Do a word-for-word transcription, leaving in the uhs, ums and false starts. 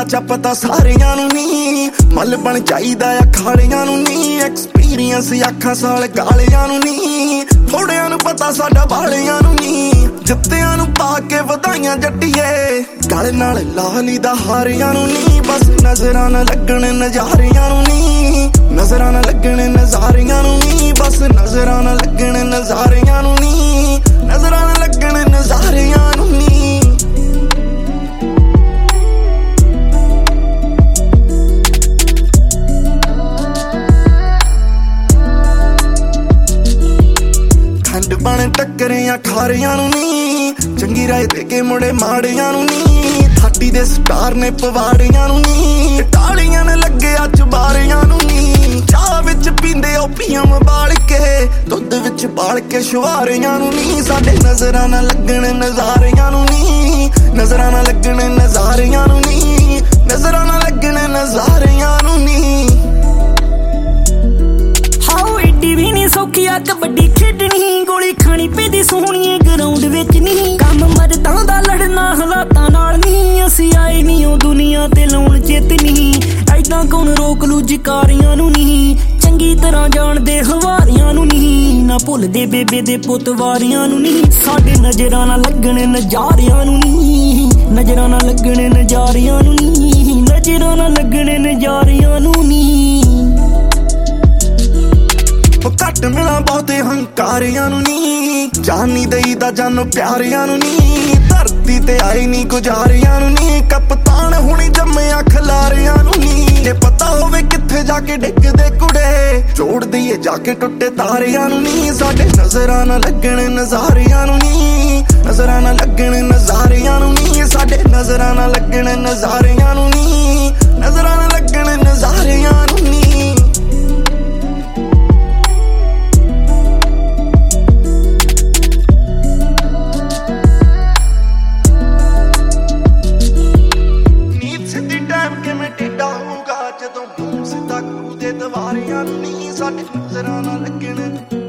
ਚ ਪਤਾ ਸਾਰਿਆਂ ਨੂੰ ਨੀ, ਮੱਲ ਬਣ ਜਾਈਦਾ ਆ ਖਾਲਿਆਂ ਨੂੰ ਨੀ। ਐਕਸਪੀਰੀਅੰਸ ਅੱਖਾਂ ਸਾਲ ਗਾਲਿਆਂ ਨੂੰ ਨੀ, ਥੋੜਿਆਂ ਨੂੰ ਪਤਾ ਸਾਡਾ ਬਾਲਿਆਂ ਨੂੰ ਨੀ। ਜੁੱਤਿਆਂ ਨੂੰ ਪਾ ਕੇ ਵਧਾਈਆਂ ਜੱਟੀਏ, ਗਲ ਨਾਲ ਲਾਲੀ ਦਾ ਹਾਰਿਆਂ ਨੂੰ ਨੀ। ਬਸ ਨਜ਼ਰਾਂ ਨਾ ਲੱਗਣ ਨਜ਼ਾਰਿਆਂ ਨੂੰ ਨੀ, ਨਜ਼ਰਾਂ ਨਾ ਲੱਗਣ ਨਜ਼ਾਰਿਆਂ ਨੂੰ ਨੀ। ਬਸ ਨਜ਼ਰਾਂ ਨਾ ਲੱਗਣ ਨਜ਼ਾਰਿਆਂ ਨੂੰ ਨੀ, ਨਜ਼ਰਾਂ ਨਾ ਲੱਗਣ ਨਜ਼ਾਰਿਆਂ ਨੂੰ ਨੀ। ਠੰਡ ਬਣ ਟੱਕਰਿਆਂ ਖਾਰਿਆਂ ਨੂੰ ਨੀ, ਚੰਗੀ ਰਾਏ ਦੇ ਕੇ ਮੁੜੇ ਮਾੜਿਆਂ ਨੂੰ ਨੀ। ਥਾਟੀ ਦੇ ਸਟਾਰ ਨੇ ਪਵਾੜਿਆਂ ਨੂੰ ਨੀ, ਟਾਲੀਆਂ ਨੇ ਲੱਗੇ ਅੱਜ ਬਾਰਿਆਂ ਨੂੰ ਨੀ। ਚਾਹ ਵਿੱਚ ਪੀਂਦੇ ਓਪੀਅਮ ਬਾਲ ਕੇ, ਦੁੱਧ ਵਿੱਚ ਬਾਲ ਕੇ ਸ਼ਵਾਰਿਆਂ ਨੂੰ ਨੀ। ਸਾਡੇ ਨਜ਼ਰਾਂ ਨਾ ਲੱਗਣ ਨਜ਼ਾਰਿਆਂ ਨੂੰ ਨੀ, ਨਜ਼ਰਾਂ ਨਾ ਲੱਗਣ ਨਜ਼ਾਰਿਆਂ ਨੂੰ ਨੀ, ਨਜ਼ਰਾਂ ਨਾ ਲੱਗਣ ਨਜ਼ਾਰਿਆਂ ਨੂੰ ਨੀ। ਹਾਓ ਏਡੀ ਵੀ ਨੀ ਸੌਖੀ ਆ ਕਬੱਡੀ ਖੇਡਣੀ, ਗੋਲੀ ਖਾਣੀ ਪੈਂਦੀ ਸੋਹਣੀਏ ਗਰਾਊਂਡ ਵਿੱਚ ਨੀ। ਕੰਮ ਮਰਦਾਂ ਦਾ ਲੜਨਾ ਹਾਲਾਤਾਂ ਨਾਲ ਨੀ, ਅਸੀਂ ਆਏ ਨੀ ਉਹ ਦੁਨੀਆ ਤੇ ਲਾਉਣ ਚਿੱਤ ਨੀ। ਐਦਾਂ ਕੌਣ ਰੋਕ ਲੂ ਜਕਾਰੀਆਂ ਨੂੰ ਨੀ, ਚੰਗੀ ਤਰ੍ਹਾਂ ਜਾਣਦੇ ਹਵਾਰਿਆਂ ਨੂੰ ਨੀ। ਨਾ ਭੁੱਲਦੇ ਬੇਬੇ ਦੇ ਪੁੱਤ ਵਾਰਿਆਂ ਨੂੰ ਨੀ, ਸਾਡੇ ਨਜ਼ਰਾਂ ਨਾ ਲੱਗਣ ਨਜ਼ਾਰਿਆਂ ਨੂੰ ਨੀ, ਨਜ਼ਰਾਂ ਨਾ ਲੱਗਣ ਨਜ਼ਾਰਿਆਂ ਨੂੰ ਨੀ, ਨਜ਼ਰਾਂ ਨਾ ਲੱਗਣ ਨਜ਼ਾਰਿਆਂ ਨੂੰ ਨੀ। ਘੱਟ ਮਿਲਾਂ ਬਹੁਤੇ ਹੰਕਾਰਿਆਂ ਨੂੰ ਨੀ, ਜਾਨ ਨੀ ਦਈਦਾ ਜਾਨੋ ਪਿਆਰਿਆਂ ਨੂੰ ਨੀ। ਧਰਤੀ ਤੇ ਆਈ ਨੀ ਗੁਜ਼ਾਰਿਆਂ ਨੂੰ ਨੀ, ਕਪਤਾਨ ਹੁਣੀ ਜੰਮਿਆ ਖਿਲਾਰਿਆਂ ਨੂੰ ਨੀ। ਜੇ ਪਤਾ ਹੋਵੇ ਕਿੱਥੇ ਜਾ ਕੇ ਡਿੱਗਦੇ ਕੁੜੇ, ਜੋੜ ਦਈਏ ਜਾ ਕੇ ਟੁੱਟੇ ਤਾਰਿਆਂ ਨੂੰ ਨੀ। ਸਾਡੇ ਨਜ਼ਰਾਂ ਨਾ ਲੱਗਣ ਨਜ਼ਾਰਿਆਂ ਨੂੰ ਨੀ, ਨਜ਼ਰਾਂ ਨਾ ਲੱਗਣ ਨਜ਼ਾਰਿਆਂ ਨੂੰ ਨੀ। ਸਾਡੇ ਨਜ਼ਰਾਂ ਨਾ ਲੱਗਣ ਨਜ਼ਾਰਿਆਂ ਨੂੰ ਨੀ, ਨਜ਼ਰਾਂ ਨਾ ਲੱਗਣ ਨਜ਼ਾਰਿਆਂ ਨੂੰ ਨੀ। ਜਦੋਂ ਮੂੰਹ ਸਿੱਧਾ ਕਰੂ ਦੇ ਦਵਾਰਿਆਂ ਨੂੰ ਨੀ, ਸਾਡੇ ਨਜ਼ਰਾਂ ਨਾ ਲੱਗਣ